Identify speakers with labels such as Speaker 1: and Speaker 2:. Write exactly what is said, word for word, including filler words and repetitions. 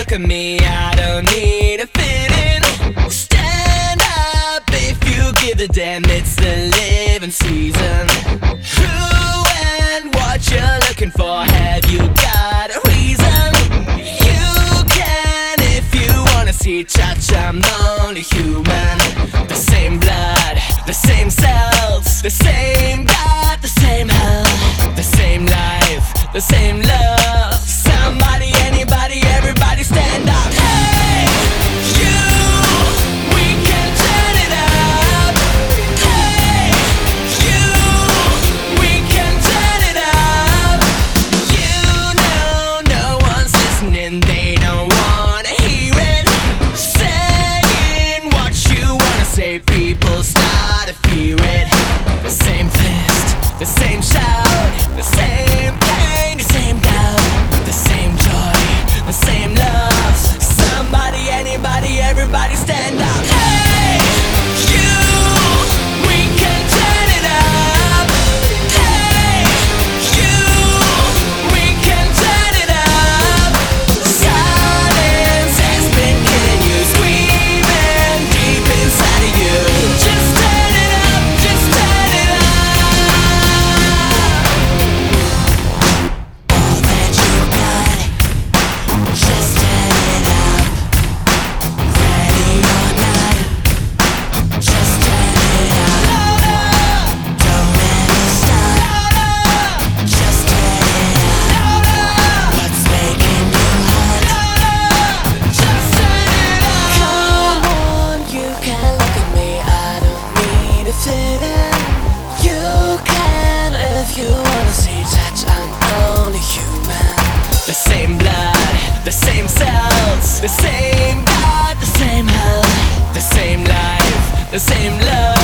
Speaker 1: look at me, I don't need a fit in. Stand up if you give a damn, it's the living season. Who and what you're looking for, have you got a reason? You can if you wanna see touch, I'm only human. The same blood, the same cells, the same God, the same hell, the same life, the same love. Somebody, anybody, everybody stand up. Hey, you, we can turn it up. Hey, you, we can turn it up. You know no one's listening, they don't wanna hear it. Saying what you wanna say, people start to fear it. The same fist, the same shout, the same pain, the same doubt, the same joy, the same love. Somebody, anybody, everybody stand up. Hey, you, we can turn it up. Hey, you, we can turn it up. Silence has been killing you, screaming deep inside of you. Just turn it up, just turn it up. All that you've got, just turn it up. Ready or not, just turn it up. Don't ever stop, just turn it up. What's making you hot? Just turn it up. Come on, you can look at me, I don't need a fit in. You can if you wanna see touch, I'm only human. The same blood, the same cells, the same God, the same hell, the same life, the same love.